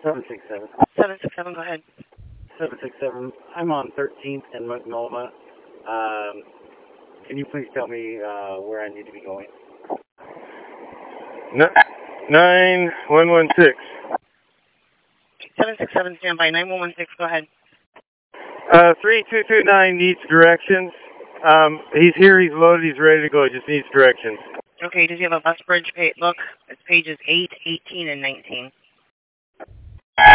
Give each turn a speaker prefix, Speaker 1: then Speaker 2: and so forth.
Speaker 1: 767.
Speaker 2: 767, go ahead.
Speaker 1: 767. I'm on 13th and Multnomah. Can you please tell me where I need to be going?
Speaker 3: 9116.
Speaker 2: 767, standby. 9116, go ahead.
Speaker 3: 3229 needs directions. He's here, he's loaded, he's ready to go. He just needs directions.
Speaker 2: Okay, does he have a bus bridge page? Look, it's pages 8, 18, and 19.